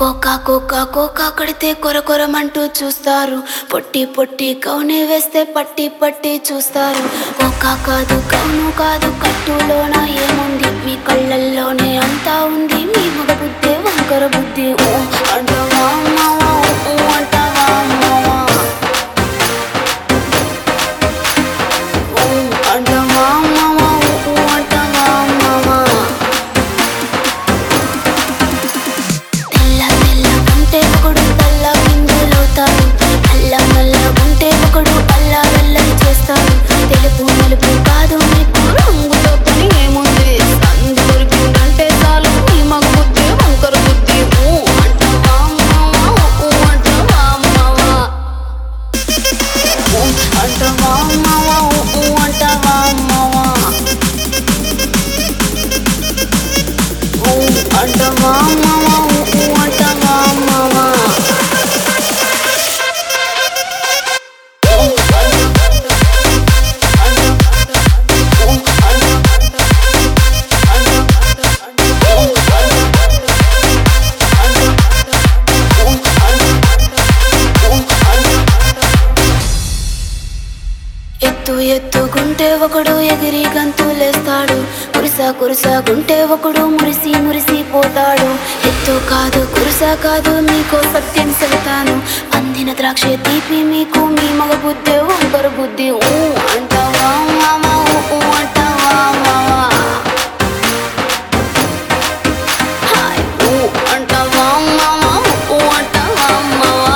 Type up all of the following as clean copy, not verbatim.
Cocoa cocoa cocoa కడితే కొర కొరమంటూ చూస్తారు. పొట్టి పొట్టి కౌనే వేస్తే పట్టి పట్టి చూస్తారు. కోకా కాదు కౌను కాదు కట్టులోన ఏముంది, మీ కళ్ళల్లోనే అంతా ఉంది. మీ మగ బుద్ధి వంకర బుద్ధి. ఓ అంటవా మావా, ఓ అంటవా మావా, ఓ అంటవా మావా, ఓ అంటవా మావా. తెల్ల తెల్ల ఉంటే ఒకడు తెల్ల గింజలవుతాడు, నల్ల నల్ల ఉంటే ఒకడు అల్లా వెల్లని చేస్తాడు. తెలుపు నలుపు కాదు మీకు రంగులో పని ఏముంది, సందు దొరికిందంటే చాలు మీ మగ బుద్ధి వంకర బుద్ధి. ఊ అంటవా మావా, ఊ అంటవా మావా, ఊ అంటవా మావా, ఊ అంటవా మావా, ఊ అంటవా మావా, ఊ అంటవా మావా. ఎత్తు ఎత్తుకుంటే ఒకడు ఎగిరి గంతులేస్తాడు, కురుస కురుసగుంటే ఒకడు మురిసి మురిసిపోతాడు. ఎత్తు కాదు కురుస కాదు మీకో సత్యం చెబుతాను, అందిన ద్రాక్ష తీపి మీకు మీ మగ బుద్ధి వంకర బుద్ధి. ఊ అంటవా మావా, ఊ అంటవా మావా, హాయ్ ఊ అంటవా మావా, ఊ అంటవా మావా.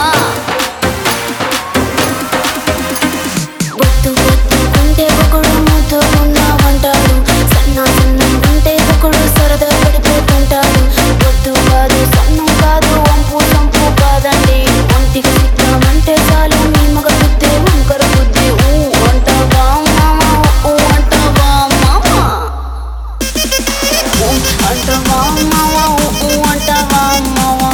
బొత్తు బొత్తుకుంటే ఒకడు ముద్దు ఉన్నామంటాడు, సన్న సన్నం ఉంటే ఒకడు సరదా పడిపోతుంటాడు. బొత్తు కాదు సన్నం కాదు వంపు సంపు కాదండి, ఒంటికి సిద్ధమంటే చాలు మీ మగ బుద్ధి వంకర బుద్ధి. ఊ అంటవా మావా, ఊ అంటవా మావా, ఊ అంటవా మావా, ఊ అంటవా మావా,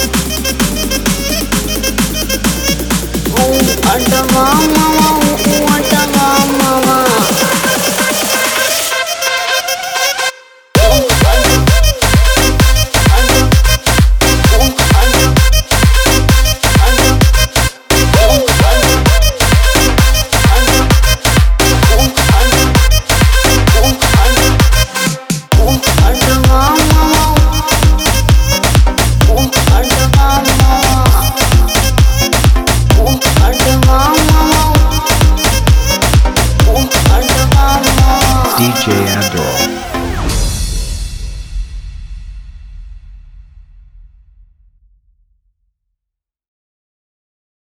ఊ అంటవా మావా, ఊ అంటవా మావా. DJ Abdul.